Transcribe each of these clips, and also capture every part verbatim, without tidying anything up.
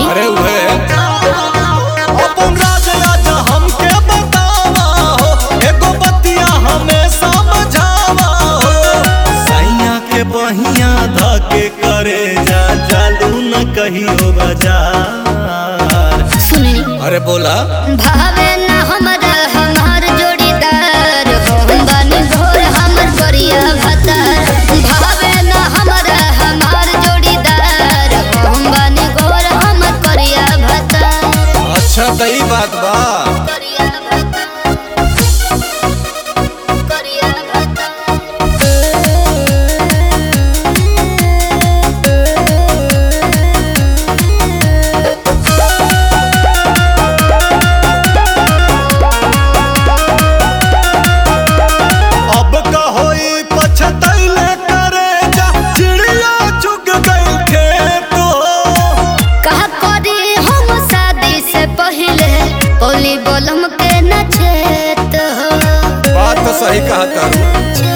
अरे उहे अपन राज राजा हमके बतावा हो, एगो बतिया हमें समझावा हो। सैया के बहिया धके करे जा चालू न कहियो बाजार। सुनी अरे बोला भावे ना हमरा हमार जोड़ीदार हो, बन घोर हमर करिया भतार। भावे ना हमरा हमार जोड़ीदार हो, बन घोर हमर करिया भतार। अच्छा तई बात बा। करिया भतार, करिया भतार। अब कहोई पछतैले करे जा, चिड़िया चुग गई खेत हो। कहा करी हम शादी से पहले बोली बोलम के न छेत हो। बात तो सही कहा तारू।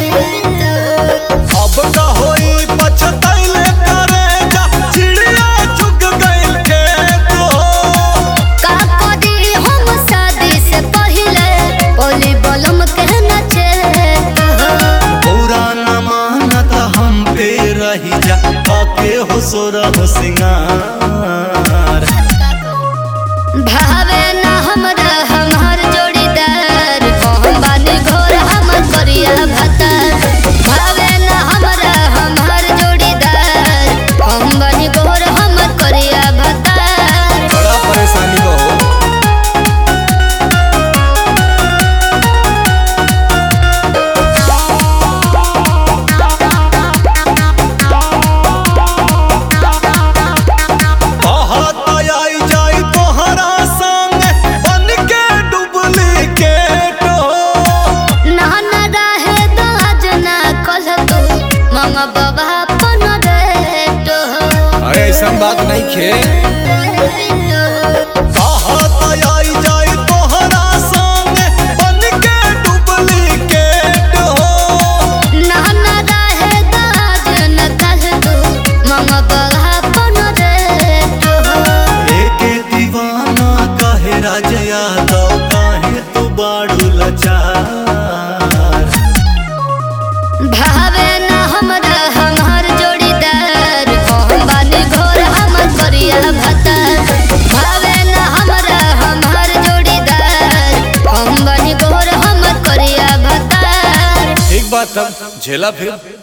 अब कहोई पछतैले करे जा, चिड़िया चुग गई खेत हो। कहा करी हम शादी से पहले बोली बोलम के न छेत हो। पूरा न मानत हम पे रही जा, आके हो सोरह सिंगार। भावे ना हमरा हमार जोड़ीदार हो, बानी घोर हमर करिया भतार। भावे ना हमरा हमार जोड़ीदार हो, बानी घोर हमर करिया भतार। बड़ा परेशानी बा हो। बहुत आई जाई तोहरा संग, बन के डुप्लीकेट हो। नाना रहे दाज ना कल तू मंग बाबा पन रेट हो। अरे ऐसा बात नहीं खे। बहुत आई जाई तोहरा संग, बन के डुप्लीकेट हो। नाना रहे दाज ना कल तू मंग बाबा पन रेट हो। एके दीवाना कहे राज यादव, काहे तू बाड़ू लाचार। भावे ना हमरा हमार जोड़ीदार हो, बानी घोर हमर करिया भतार। भावे ना हमरा हमार जोड़ीदार हो, बानी घोर हमर करिया भतार। ठीक बात तब झेला फिर।